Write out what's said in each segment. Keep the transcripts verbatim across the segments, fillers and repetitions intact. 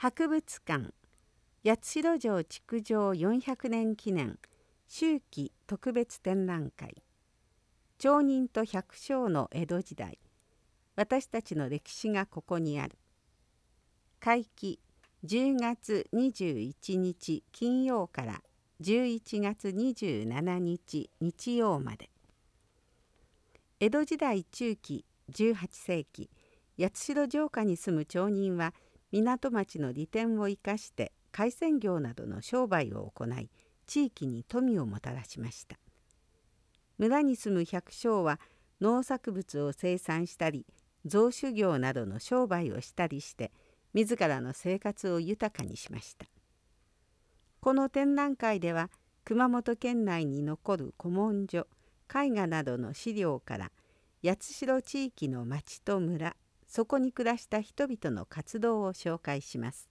博物館八代城築城よんひゃくねん記念秋季特別展覧会町人と百姓の江戸時代私たちの歴史がここにある。会期じゅうがつにじゅういちにち金曜からじゅういちがつにじゅうしちにち日曜まで。江戸時代中期じゅうはっせいき八代城下に住む町人は港町の利点を生かして海鮮業などの商売を行い地域に富をもたらしました。村に住む百姓は農作物を生産したり造酒業などの商売をしたりして自らの生活を豊かにしました。この展覧会では熊本県内に残る古文書絵画などの資料から八代地域の町と村そこに暮らした人々の活動を紹介します。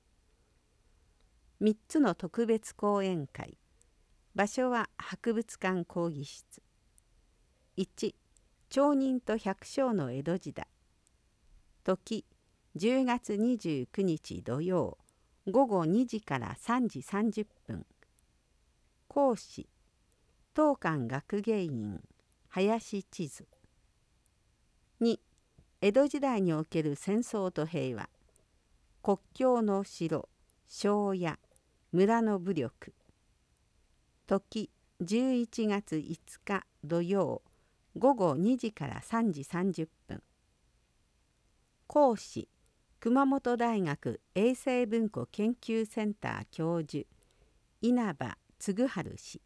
みっつの特別講演会。場所は博物館講義室。いち町人と百姓の江戸時代。時じゅうがつにじゅうくにち土曜ごごにじからさんじさんじゅっぷん。講師当館学芸員林千鶴。に江戸時代における戦争と平和。国境の城庄屋村の武力。時じゅういちがついつか土曜ごごにじからさんじさんじゅっぷん。講師熊本大学衛生文庫研究センター教授稲葉嗣治氏。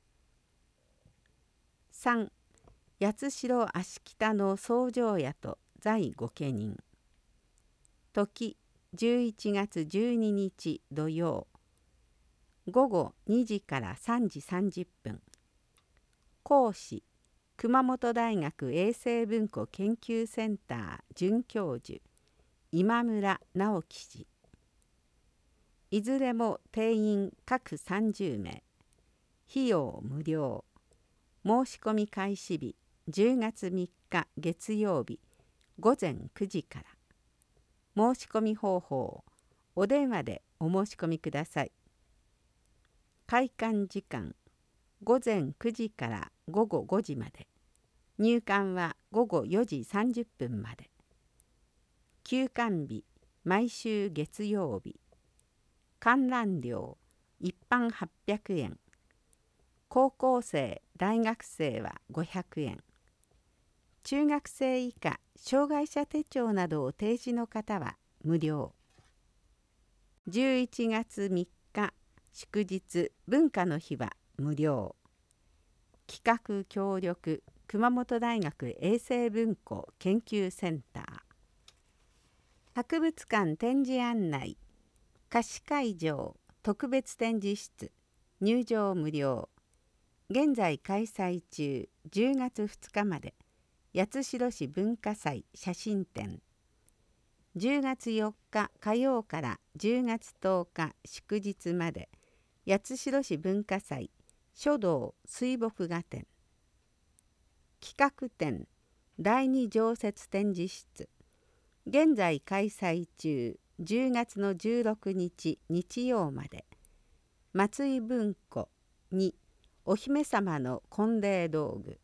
さん八代芦北の僧正屋と在御家人。時じゅういちがつじゅうににち土曜ごごにじからさんじさんじゅっぷん。講師熊本大学衛生文庫研究センター准教授今村直樹氏。いずれも定員各さんじゅうめい。費用無料。申し込み開始日じゅうがつみっか月曜日ごぜんくじから。申し込み方法お電話でお申し込みください。開館時間ごぜんくじからごごごじまで。入館はごごよじさんじゅっぷんまで。休館日毎週月曜日。観覧料一般はっぴゃくえん。高校生大学生はごひゃくえん。中学生以下障害者手帳などを提示の方は無料。じゅういちがつみっか祝日文化の日は無料。企画協力熊本大学衛生文庫研究センター。博物館展示案内貸し会場特別展示室入場無料。現在開催中じゅうがつふつかまで八代市文化祭写真展。じゅうがつよっか火曜からじゅうがつとおか祝日まで八代市文化祭書道水墨画展。企画展だいに常設展示室。現在開催中じゅうがつのじゅうろくにち日曜まで。松井文庫にお姫様の婚礼道具。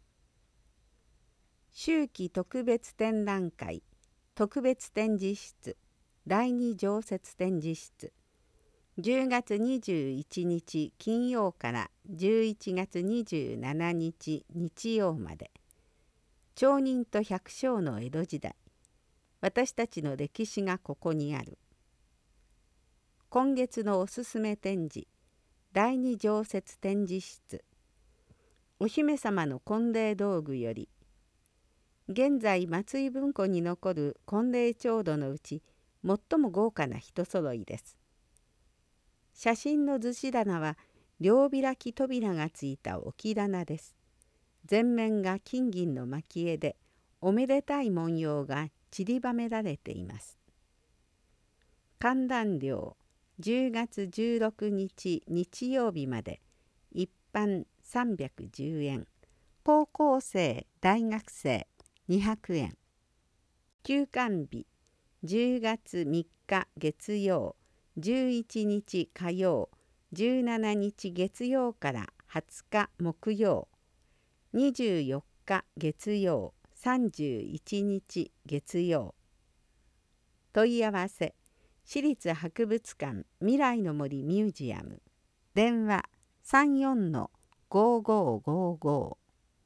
秋季特別展覧会特別展示室だいに常設展示室。じゅうがつにじゅういちにち金曜からじゅういちがつにじゅうしちにち日曜まで。町人と百姓の江戸時代私たちの歴史がここにある。今月のおすすめ展示だいに常設展示室。お姫様の婚礼道具より現在松井文庫に残る婚礼調度のうち最も豪華な一揃いです。写真の厨棚は両開き扉がついた置き棚です。全面が金銀の蒔絵でおめでたい文様が散りばめられています。観覧料じゅうがつじゅうろくにち日曜日まで一般さんびゃくじゅうえん。高校生大学生にひゃくえん。休館日じゅうがつみっか月曜じゅういちにち火曜、じゅうしちにち月曜からはつか木曜、にじゅうよっか月曜、さんじゅういちにち月曜。問い合わせ市立博物館未来の森ミュージアム、電話 さんよんのごごごご。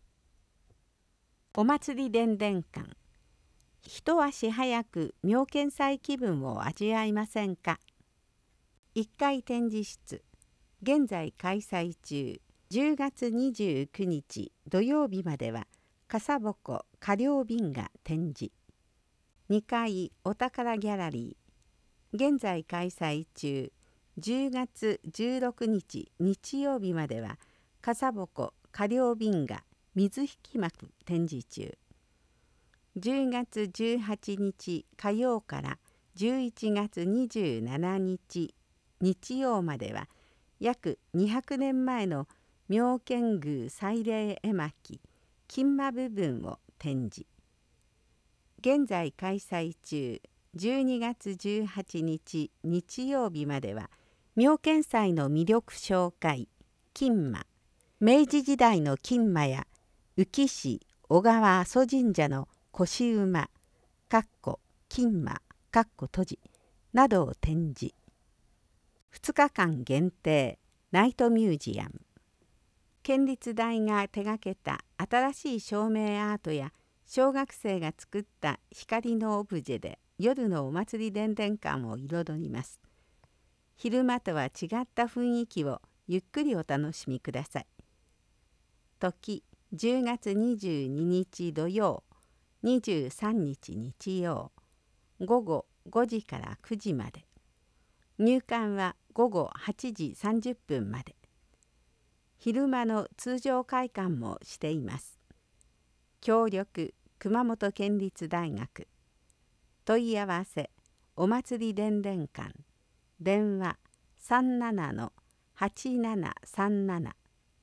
お祭り伝々館。一足早く妙見祭気分を味わいませんか。いっかい展示室、現在開催中。じゅうがつにじゅうくにち土曜日までは笠鉾花稜瓶河展示。にかいお宝ギャラリー、現在開催中。じゅうがつじゅうろくにち日曜日までは笠鉾花稜瓶河水引幕展示中。じゅうがつじゅうはちにち火曜からじゅういちがつにじゅうしちにち日曜までは約にひゃくねんまえの妙見宮祭礼絵巻金馬部分を展示。現在開催中。じゅうにがつじゅうはちにち日曜日までは妙見祭の魅力紹介金馬、明治時代の金馬や宇城市小川阿蘇神社の腰馬かっこ金馬かっこ閉じなどを展示。ふつかかん限定ナイトミュージアム。県立大が手がけた新しい照明アートや小学生が作った光のオブジェで夜のお祭り伝々館を彩ります。昼間とは違った雰囲気をゆっくりお楽しみください。時じゅうがつにじゅうににち土曜、にじゅうさんにち日曜、ごごごじからくじまで。入館はごごはちじさんじゅっぷんまで。昼間の通常会館もしています。協力熊本県立大学。問い合わせお祭り伝々館、電話 さんななのはちななさんなな。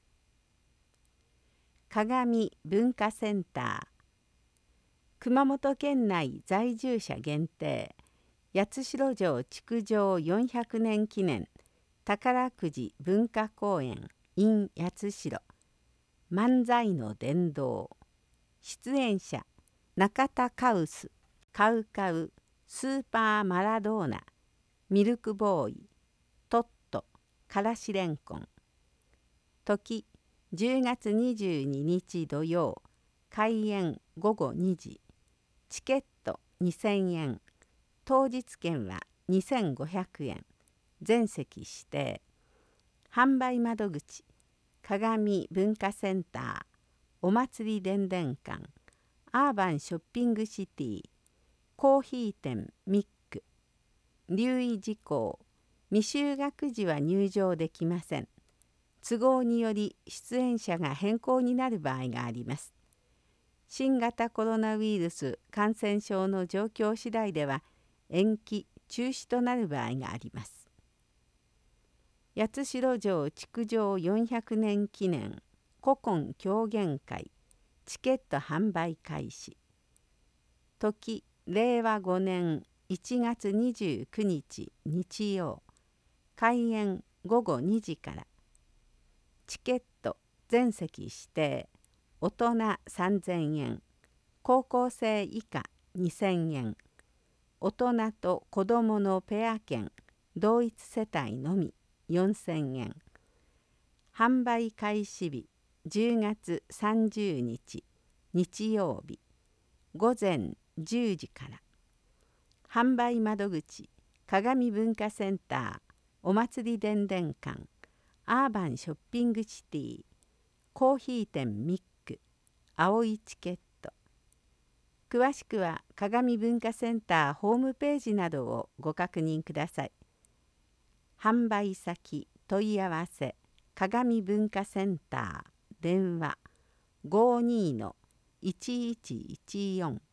鏡文化センター。熊本県内在住者限定八代城築城よんひゃくねん記念宝くじ文化公園 in 八代、漫才の殿堂。出演者中田カウス、カウカウ、スーパーマラドーナ、ミルクボーイ、トット、からしれんこん。時じゅうがつにじゅうににち土曜、開演ごごにじ。チケットにせんえん、当日券はにせんごひゃくえん、全席指定。販売窓口鏡文化センター、お祭り伝々館、アーバンショッピングシティ、コーヒー店ミック。留意事項、未就学時は入場できません。都合により出演者が変更になる場合があります。新型コロナウイルス感染症の状況次第では延期・中止となる場合があります。八代城築城よんひゃくねん記念古今狂言会チケット販売開始。時れいわごねんいちがつにじゅうくにち日曜、開演ごごにじから。チケット全席指定、大人さんぜんえん、高校生以下にせんえん、大人と子どものペア券同一世帯のみよんせんえん。販売開始日じゅうがつさんじゅうにち日曜日ごぜんじゅうじから。販売窓口鏡文化センター、お祭り伝々館、アーバンショッピングシティ、コーヒー店ミック、青いチケット。詳しくは鏡文化センターホームページなどをご確認ください。販売先問い合わせ鏡文化センター、電話 ごじゅうにのいちいちいちよん。